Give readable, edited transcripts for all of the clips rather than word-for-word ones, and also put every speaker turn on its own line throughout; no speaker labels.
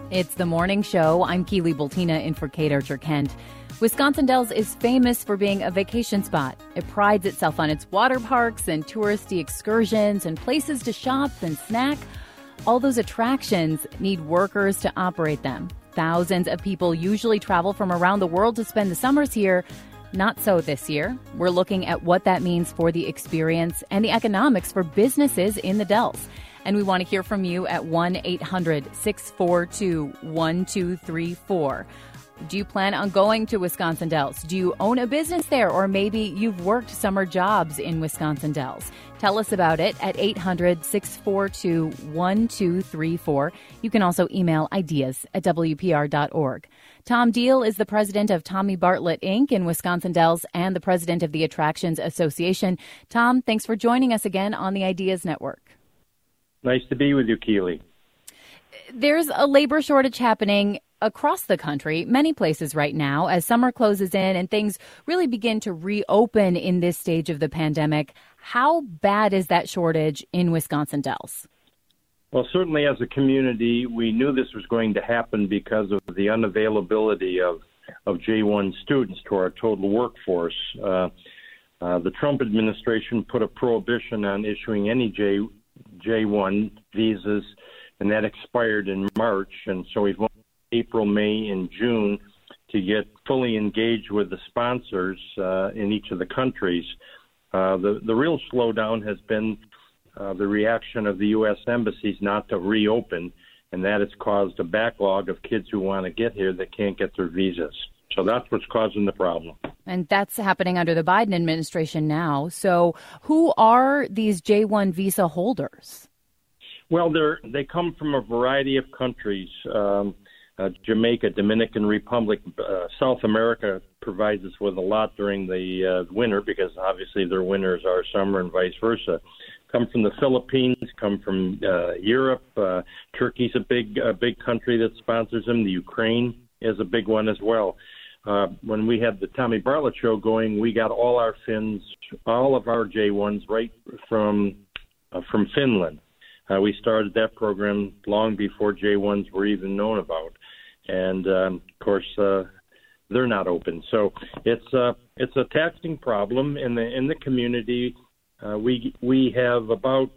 It's the morning show. I'm Keely Bultina in for Kate Archer-Kent. Wisconsin Dells is famous for being a vacation spot. It prides itself on its water parks and touristy excursions and places to shop and snack. All those attractions need workers to operate them. Thousands of people usually travel from around the world to spend the summers here. Not so this year. We're looking at what that means for the experience and the economics for businesses in the Dells. And we want to hear from you at 1-800-642-1234. Do you plan on going to Wisconsin Dells? Do you own a business there? Or maybe you've worked summer jobs in Wisconsin Dells? Tell us about it at 800-642-1234. You can also email ideas@wpr.org. Tom Deal is the president of Tommy Bartlett, Inc. in Wisconsin Dells and the president of the Attractions Association. Tom, thanks for joining us again on the Ideas Network.
Nice to be with you, Keely.
There's a labor shortage happening across the country, many places right now, as summer closes in and things really begin to reopen in this stage of the pandemic. How bad is that shortage in Wisconsin Dells?
Well, certainly as a community, we knew this was going to happen because of the unavailability of J-1 students to our total workforce. The Trump administration put a prohibition on issuing any J-1 visas, and that expired in March. And so we've went April, May, and June to get fully engaged with the sponsors in each of the countries. The real slowdown has been the reaction of the U.S. embassies not to reopen, and that has caused a backlog of kids who want to get here that can't get their visas. So that's what's causing the problem.
And that's happening under the Biden administration now. So who are these J-1 visa holders?
Well, they come from a variety of countries. Jamaica, Dominican Republic, South America provides us with a lot during the winter because obviously their winters are summer and vice versa. Come from the Philippines, come from Europe. Turkey's a big country that sponsors them. The Ukraine is a big one as well. When we had the Tommy Bartlett show going, we got all our Finns, all of our J-1s right from Finland. We started that program long before J-1s were even known about. And, of course, they're not open. So it's a taxing problem in the community. We have about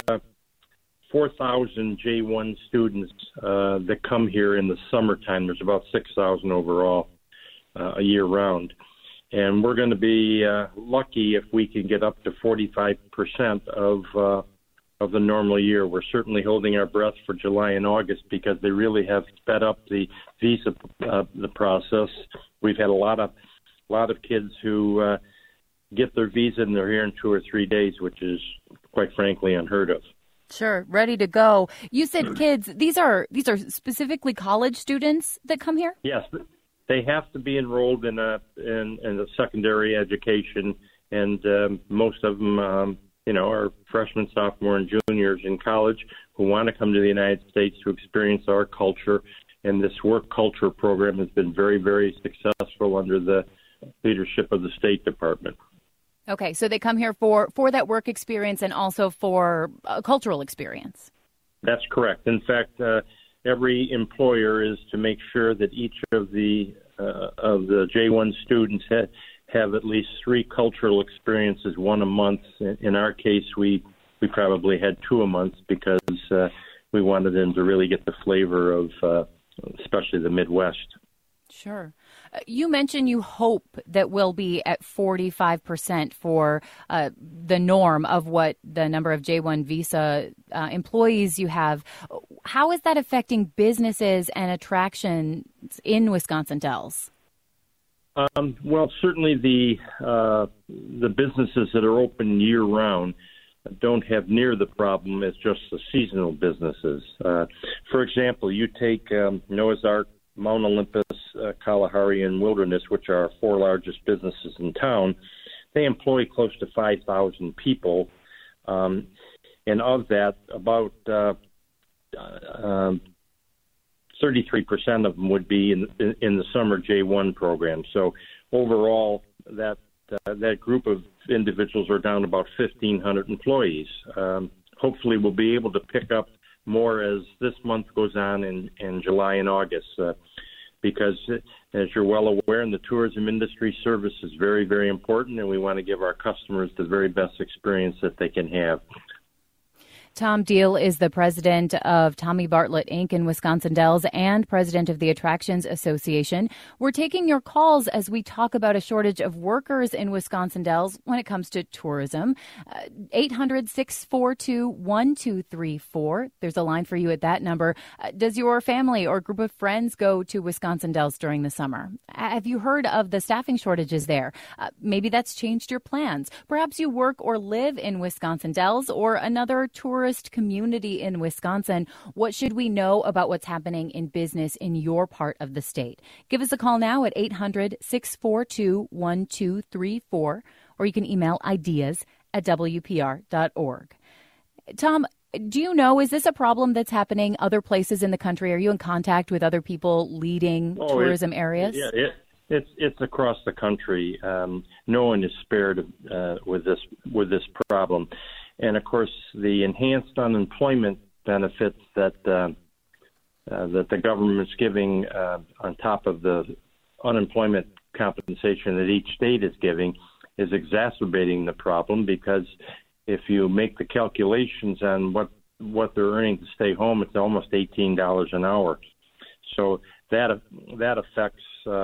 4,000 J-1 students that come here in the summertime. There's about 6,000 overall a year round. And we're going to be lucky if we can get up to 45% of the normal year. We're certainly holding our breath for July and August because they really have sped up the visa the process. We've had a lot of kids who get their visa and they're here in 2 or 3 days, which is quite frankly unheard of.
Sure, ready to go. You said kids. These are specifically college students that come here?
Yes, they have to be enrolled in a secondary education, and most of them are freshmen, sophomore, and juniors in college who want to come to the United States to experience our culture. And this work culture program has been very, very successful under the leadership of the State Department.
Okay, so they come here for that work experience and also for a cultural experience.
That's correct. In fact, every employer is to make sure that each of the J-1 students have at least 3 cultural experiences, 1 a month. In our case, we probably had 2 a month because we wanted them to really get the flavor of especially the Midwest.
Sure. You mentioned you hope that we'll be at 45% for the norm of what the number of J-1 visa employees you have. How is that affecting businesses and attractions in Wisconsin Dells?
Well, certainly the businesses that are open year-round don't have near the problem as just the seasonal businesses. For example, you take Noah's Ark, Mount Olympus, Kalahari, and Wilderness, which are our 4 largest businesses in town. They employ close to 5,000 people, and of that, about 33% of them would be in the summer J-1 program. So overall, that group of individuals are down about 1,500 employees. Hopefully, we'll be able to pick up more as this month goes on in July and August. Because, as you're well aware, in the tourism industry, service is very, very important, and we want to give our customers the very best experience that they can have.
Tom Diehl is the president of Tommy Bartlett, Inc. in Wisconsin Dells and president of the Attractions Association. We're taking your calls as we talk about a shortage of workers in Wisconsin Dells when it comes to tourism. 800-642-1234. There's a line for you at that number. Does your family or group of friends go to Wisconsin Dells during the summer? Have you heard of the staffing shortages there? Maybe that's changed your plans. Perhaps you work or live in Wisconsin Dells or another tourist community in Wisconsin. What should we know about what's happening in business in your part of the state? Give us a call now at 800-642-1234, or you can email ideas@wpr.org. Tom, do you know, is this a problem that's happening other places in the country? Are you in contact with other people leading tourism areas?
Yeah, it's across the country. No one is spared with this problem. And, of course, the enhanced unemployment benefits that the government's giving on top of the unemployment compensation that each state is giving is exacerbating the problem, because if you make the calculations on what they're earning to stay home, it's almost $18 an hour. So that affects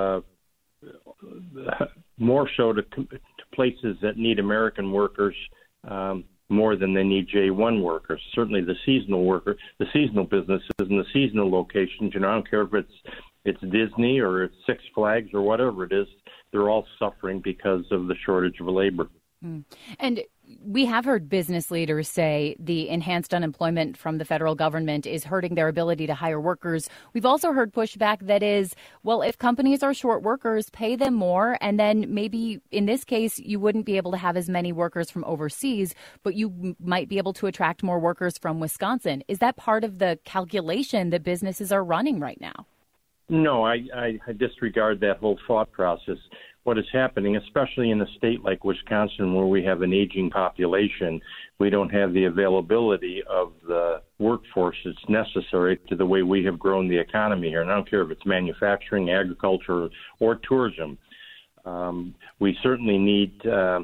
more so to places that need American workers more than they need J1 workers. Certainly the seasonal businesses and the seasonal locations, I don't care if it's Disney or it's Six Flags or whatever it is, they're all suffering because of the shortage of labor.
And we have heard business leaders say the enhanced unemployment from the federal government is hurting their ability to hire workers. We've also heard pushback that is, well, if companies are short workers, pay them more, and then maybe in this case you wouldn't be able to have as many workers from overseas, but you might be able to attract more workers from Wisconsin. Is that part of the calculation that businesses are running right now?
No, I disregard that whole thought process. What is happening, especially in a state like Wisconsin where we have an aging population, we don't have the availability of the workforce that's necessary to the way we have grown the economy here. And I don't care if it's manufacturing, agriculture, or tourism. We certainly need the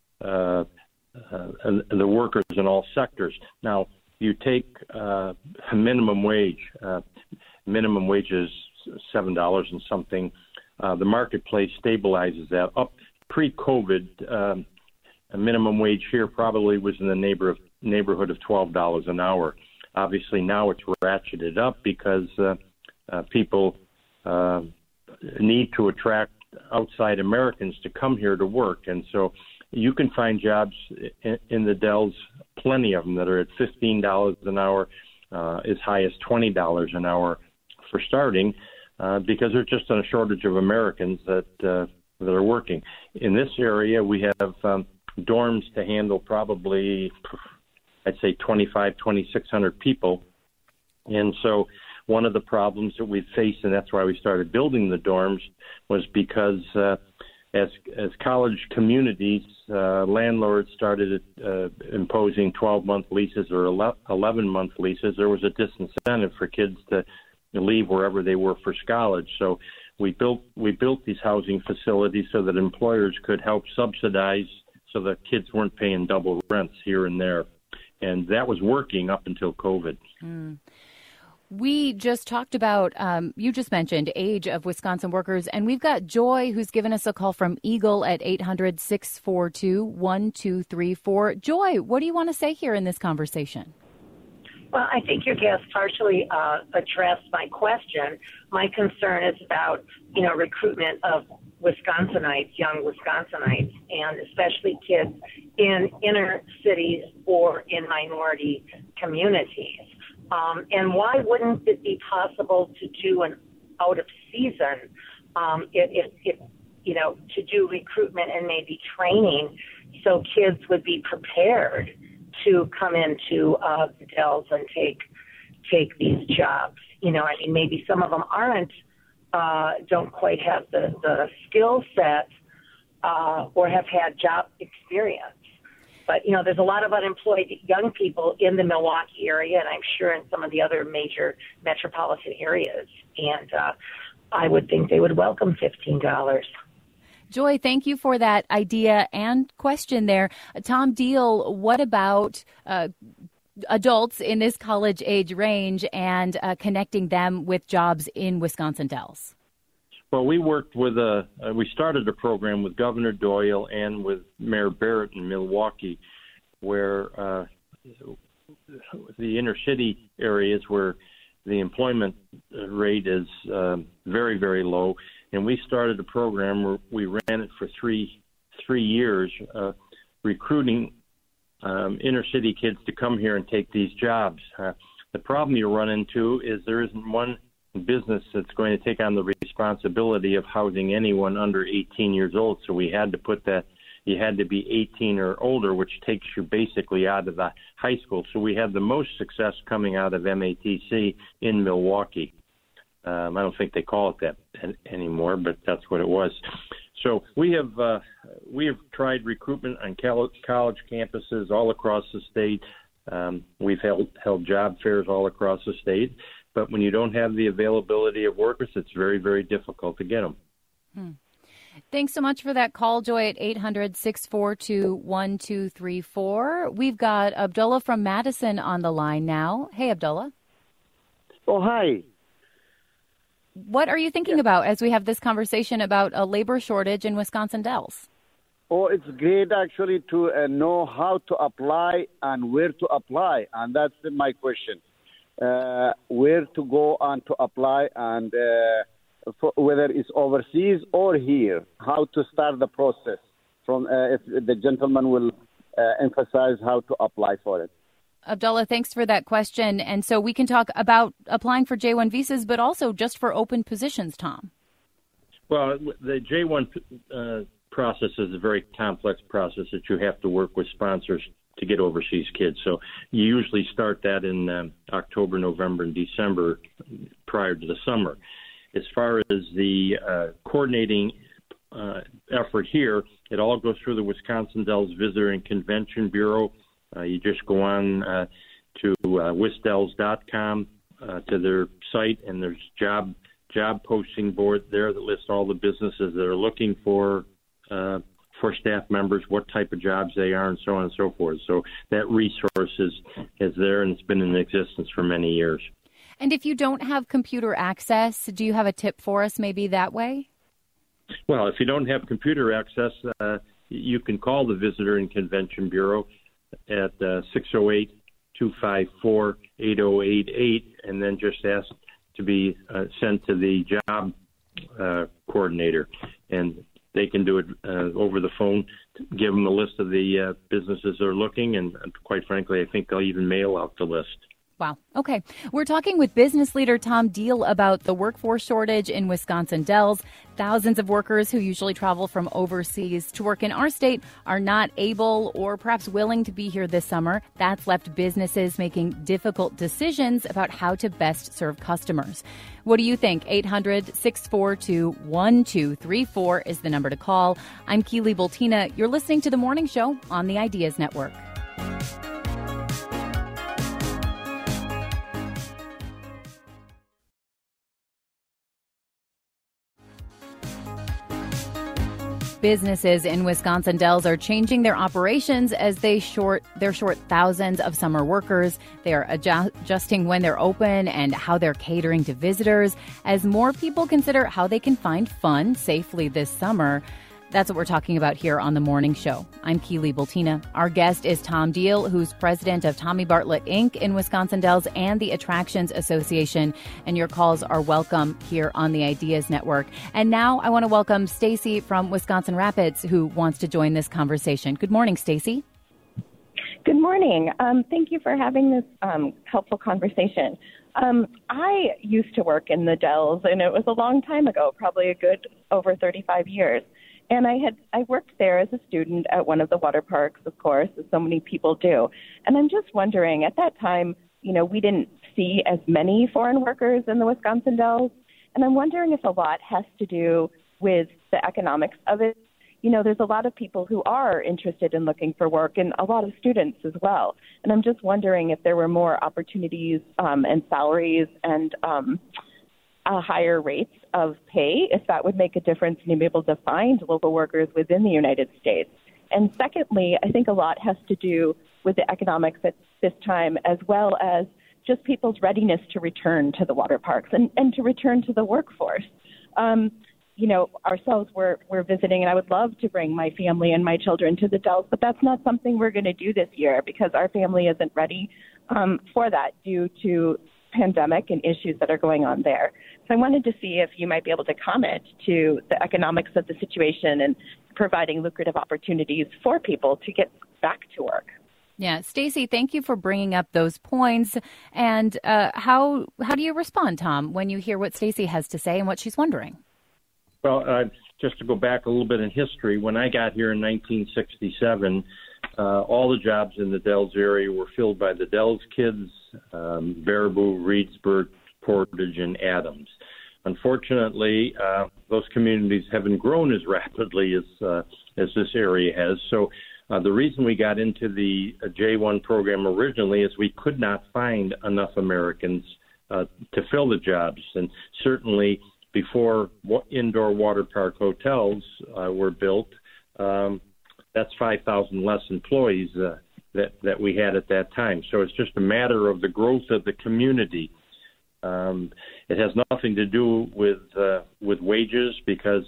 workers in all sectors. Now, you take a minimum wage. Minimum wage is $7 and something. The marketplace stabilizes that. Up pre-COVID, a minimum wage here probably was in the neighborhood of $12 an hour. Obviously, now it's ratcheted up because people need to attract outside Americans to come here to work. And so you can find jobs in the Dells, plenty of them, that are at $15 an hour, as high as $20 an hour for starting. Because there's just a shortage of Americans that are working. In this area, we have dorms to handle probably, I'd say, 2,600 people. And so one of the problems that we faced, and that's why we started building the dorms, was because as college communities, landlords started imposing 12-month leases or 11-month leases, there was a disincentive for kids to leave wherever they were for college. So we built these housing facilities so that employers could help subsidize so that kids weren't paying double rents here and there. And that was working up until COVID. We just talked about, you just mentioned age of Wisconsin workers, and we've got Joy who's given us a call from Eagle at 800-642-1234. Joy, what do you want to say here in this conversation?
Well, I think your guest partially addressed my question. My concern is about, recruitment of Wisconsinites, young Wisconsinites, and especially kids in inner cities or in minority communities. And why wouldn't it be possible to do an out of season, to do recruitment and maybe training so kids would be prepared to come into the Dells and take these jobs. Maybe some of them don't quite have the skill set or have had job experience. But, there's a lot of unemployed young people in the Milwaukee area, and I'm sure in some of the other major metropolitan areas. And I would think they would welcome $15.
Joy, thank you for that idea and question there. Tom Deal, what about adults in this college age range and connecting them with jobs in Wisconsin Dells?
Well, we worked with we started a program with Governor Doyle and with Mayor Barrett in Milwaukee, where the inner city areas where the employment rate is very, very low. And we started a program where we ran it for three years, recruiting inner city kids to come here and take these jobs. The problem you run into is there isn't one business that's going to take on the responsibility of housing anyone under 18 years old. So we had to put that you had to be 18 or older, which takes you basically out of the high school. So we had the most success coming out of MATC in Milwaukee. I don't think they call it that anymore, but that's what it was. So we have tried recruitment on college campuses all across the state. We've held job fairs all across the state. But when you don't have the availability of workers, it's very, very difficult to get them.
Thanks so much for that call, Joy, at 800-642-1234. We've got Abdullah from Madison on the line now. Hey, Abdullah.
Oh, hi.
What are you thinking about as we have this conversation about a labor shortage in Wisconsin Dells?
Oh, it's great actually to know how to apply and where to apply. And that's my question. Where to go and to apply and whether it's overseas or here, how to start the process from if the gentleman will emphasize how to apply for it.
Abdullah, thanks for that question. And so we can talk about applying for J-1 visas, but also just for open positions, Tom.
Well, the J-1 process is a very complex process that you have to work with sponsors to get overseas kids. So you usually start that in October, November, and December prior to the summer. As far as the coordinating effort here, it all goes through the Wisconsin Dells Visitor and Convention Bureau. You just go on to wisdells.com to their site, and there's job posting board there that lists all the businesses that are looking for staff members, what type of jobs they are, and so on and so forth. So that resource is there, and it's been in existence for many years.
And if you don't have computer access, do you have a tip for us maybe that way?
Well, if you don't have computer access, you can call the Visitor and Convention Bureau at 608-254-8088 and then just ask to be sent to the job coordinator. And they can do it over the phone, give them a list of the businesses they're looking, and quite frankly, I think they'll even mail out the list.
Wow. Okay. We're talking with business leader Tom Deal about the workforce shortage in Wisconsin Dells. Thousands of workers who usually travel from overseas to work in our state are not able or perhaps willing to be here this summer. That's left businesses making difficult decisions about how to best serve customers. What do you think? 800-642-1234 is the number to call. I'm Keely Bultina. You're listening to The Morning Show on the Ideas Network. Businesses in Wisconsin Dells are changing their operations as they're short thousands of summer workers. They are adjusting when they're open and how they're catering to visitors as more people consider how they can find fun safely this summer. That's what we're talking about here on The Morning Show. I'm Keely Bultina. Our guest is Tom Deal, who's president of Tommy Bartlett, Inc. in Wisconsin Dells and the Attractions Association. And your calls are welcome here on the Ideas Network. And now I want to welcome Stacy from Wisconsin Rapids, who wants to join this conversation. Good morning, Stacy.
Good morning. Thank you for having this helpful conversation. I used to work in the Dells, and it was a long time ago, probably a good over 35 years. And I worked there as a student at one of the water parks, of course, as so many people do. And I'm just wondering, at that time, we didn't see as many foreign workers in the Wisconsin Dells. And I'm wondering if a lot has to do with the economics of it. there's a lot of people who are interested in looking for work and a lot of students as well. And I'm just wondering if there were more opportunities and salaries and higher rates of pay, if that would make a difference in being able to find local workers within the United States. And secondly, I think a lot has to do with the economics at this time, as well as just people's readiness to return to the water parks and to return to the workforce. Ourselves, we're visiting, and I would love to bring my family and my children to the Dells, but that's not something we're going to do this year because our family isn't ready for that due to pandemic and issues that are going on there. So I wanted to see if you might be able to comment to the economics of the situation and providing lucrative opportunities for people to get back to work.
Yeah, Stacy, thank you for bringing up those points. And how do you respond, Tom, when you hear what Stacy has to say and what she's wondering?
Well, just to go back a little bit in history, when I got here in 1967, all the jobs in the Dells area were filled by the Dells kids, Baraboo, Reedsburg, Portage, and Adams. Unfortunately, those communities haven't grown as rapidly as this area has. So the reason we got into the J1 program originally is we could not find enough Americans to fill the jobs. And certainly before indoor water park hotels were built, that's 5,000 less employees that we had at that time. So it's just a matter of the growth of the community. It has nothing to do with wages because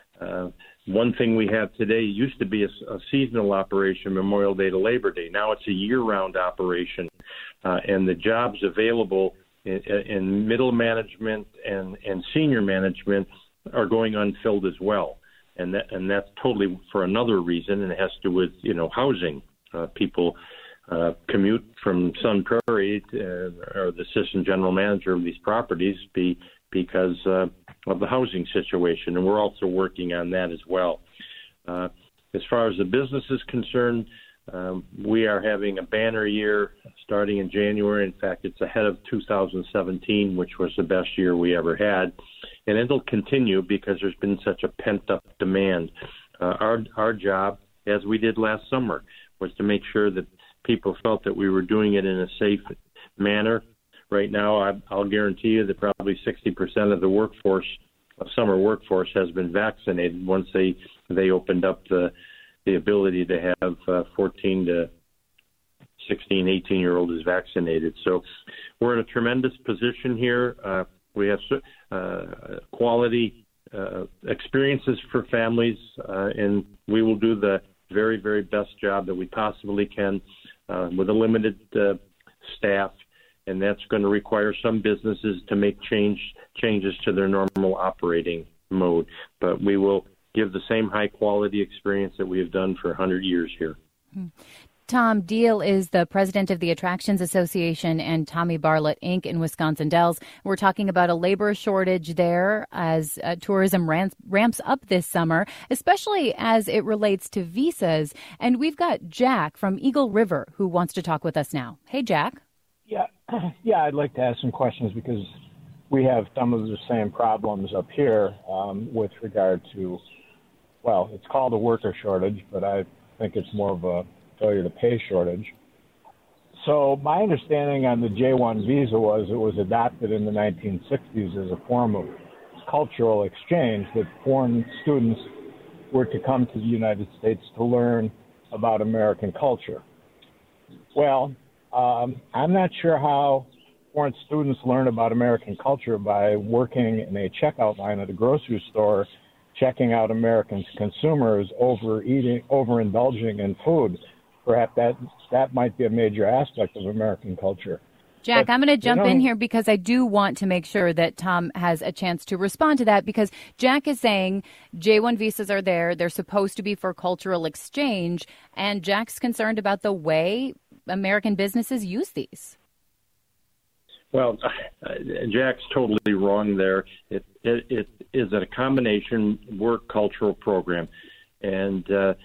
one thing we have today used to be a seasonal operation, Memorial Day to Labor Day. Now it's a year-round operation, and the jobs available in middle management and senior management are going unfilled as well. And that's totally for another reason, and it has to do with housing. People commute from Sun Prairie or the assistant general manager of these properties because of the housing situation, and we're also working on that as well. As far as the business is concerned, we are having a banner year starting in January. In fact, it's ahead of 2017, which was the best year we ever had. And it'll continue because there's been such a pent-up demand. Our job, as we did last summer, was to make sure that people felt that we were doing it in a safe manner. Right now, I'll guarantee you that probably 60% of the summer workforce has been vaccinated once they opened up the ability to have 14 to 16, 18-year-olds vaccinated. So we're in a tremendous position here. We have quality experiences for families, and we will do the very, very best job that we possibly can with a limited staff, and that's going to require some businesses to make changes to their normal operating mode. But we will give the same high-quality experience that we have done for 100 years here.
Tom Diehl is the president of the Attractions Association and Tommy Bartlett, Inc. in Wisconsin Dells. We're talking about a labor shortage there as tourism ramps up this summer, especially as it relates to visas. And we've got Jack from Eagle River who wants to talk with us now. Hey, Jack.
Yeah, I'd like to ask some questions because we have some of the same problems up here with regard to, well, it's called a worker shortage, but I think it's more of a failure to pay shortage. So my understanding on the J1 visa was it was adopted in the 1960s as a form of cultural exchange, that foreign students were to come to the United States to learn about American culture. Well, I'm not sure how foreign students learn about American culture by working in a checkout line at a grocery store, checking out American consumers overindulging in food. Perhaps that might be a major aspect of American culture.
Jack, but I'm going to jump in here because I do want to make sure that Tom has a chance to respond to that, because Jack is saying J1 visas are there. They're supposed to be for cultural exchange. And Jack's concerned about the way American businesses use these.
Well, Jack's totally wrong there. It is a combination work cultural program. And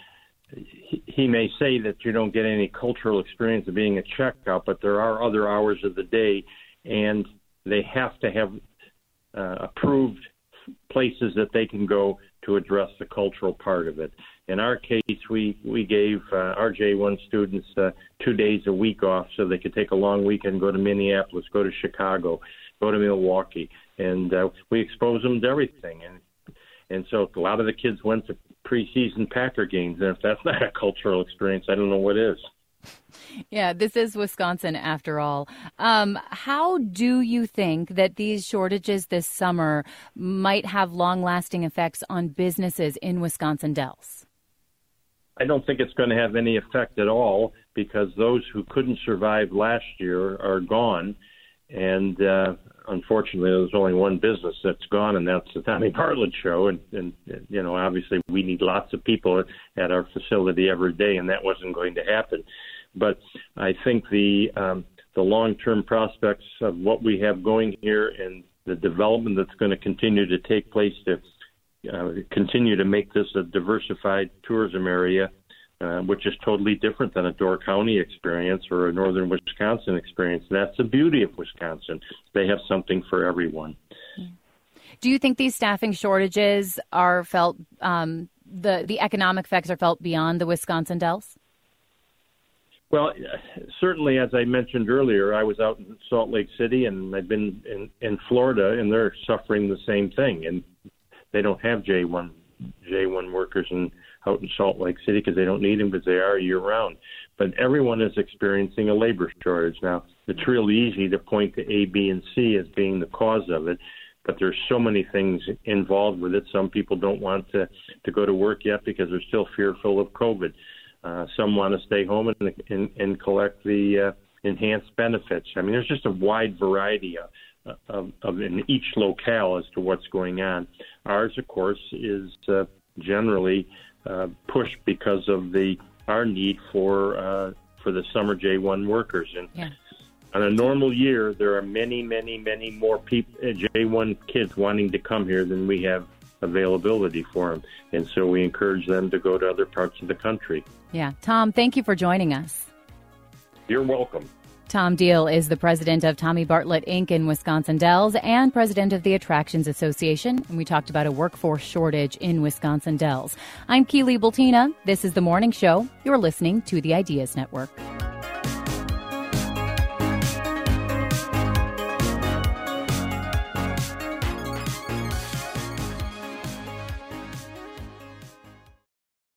he may say that you don't get any cultural experience of being a checkout, but there are other hours of the day, and they have to have approved places that they can go to address the cultural part of it. In our case, we gave our J1 students 2 days a week off so they could take a long weekend, go to Minneapolis, go to Chicago, go to Milwaukee, and we exposed them to everything. And so a lot of the kids went to preseason Packer games, and if that's not a cultural experience, I don't know what is.
Yeah, this is Wisconsin after all. How do you think that these shortages this summer might have long-lasting effects on businesses in Wisconsin Dells?
I don't think it's going to have any effect at all because those who couldn't survive last year are gone. And unfortunately, there's only one business that's gone, and that's the Tommy Bartlett Show. And obviously we need lots of people at our facility every day, and that wasn't going to happen. But I think the long-term prospects of what we have going here and the development that's going to continue to take place to continue to make this a diversified tourism area, which is totally different than a Door County experience or a northern Wisconsin experience. That's the beauty of Wisconsin. They have something for everyone.
Do you think these staffing shortages are felt, the economic effects are felt beyond the Wisconsin Dells?
Well, certainly, as I mentioned earlier, I was out in Salt Lake City, and I've been in Florida, and they're suffering the same thing. And they don't have J1 workers out in Salt Lake City because they don't need them because they are year-round. But everyone is experiencing a labor shortage. Now, it's really easy to point to A, B, and C as being the cause of it, but there's so many things involved with it. Some people don't want to go to work yet because they're still fearful of COVID. Some want to stay home and collect the enhanced benefits. I mean, there's just a wide variety of in each locale as to what's going on. Ours, of course, is generally pushed because of our need for the summer J1 workers. And on a normal year, there are many, many, many more people, J1 kids wanting to come here than we have availability for them. And so we encourage them to go to other parts of the country.
Yeah. Tom, thank you for joining us.
You're welcome.
Tom Deal is the president of Tommy Bartlett, Inc. in Wisconsin Dells and president of the Attractions Association. And we talked about a workforce shortage in Wisconsin Dells. I'm Keely Bultina. This is The Morning Show. You're listening to the Ideas Network.